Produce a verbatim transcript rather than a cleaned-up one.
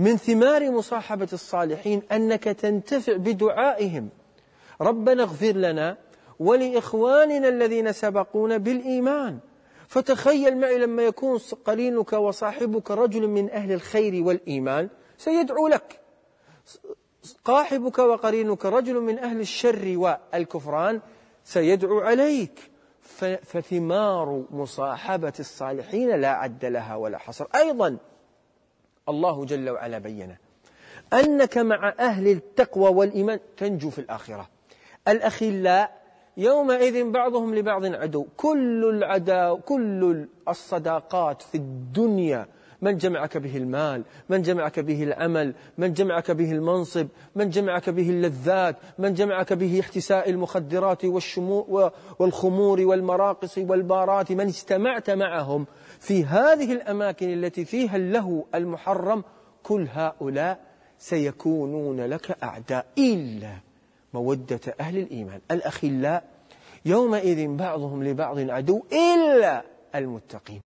من ثمار مصاحبة الصالحين أنك تنتفع بدعائهم، ربنا اغفر لنا ولإخواننا الذين سبقونا بالإيمان. فتخيل معي لما يكون قرينك وصاحبك رجل من أهل الخير والإيمان سيدعو لك، صاحبك وقرينك رجل من أهل الشر والكفران سيدعو عليك. فثمار مصاحبة الصالحين لا عد لها ولا حصر. أيضا الله جل وعلا بيّن أنك مع أهل التقوى والإيمان تنجو في الآخرة. الأخلاء يومئذ بعضهم لبعض عدو. كل العداء كل الصداقات في الدنيا، من جمعك به المال، من جمعك به العمل، من جمعك به المنصب، من جمعك به اللذات، من جمعك به احتساء المخدرات والخمور والمراقص والبارات، من اجتمعت معهم في هذه الأماكن التي فيها اللهو المحرم، كل هؤلاء سيكونون لك أعداء إلا مودة أهل الإيمان. الأخلاء يومئذ بعضهم لبعض عدو إلا المتقين.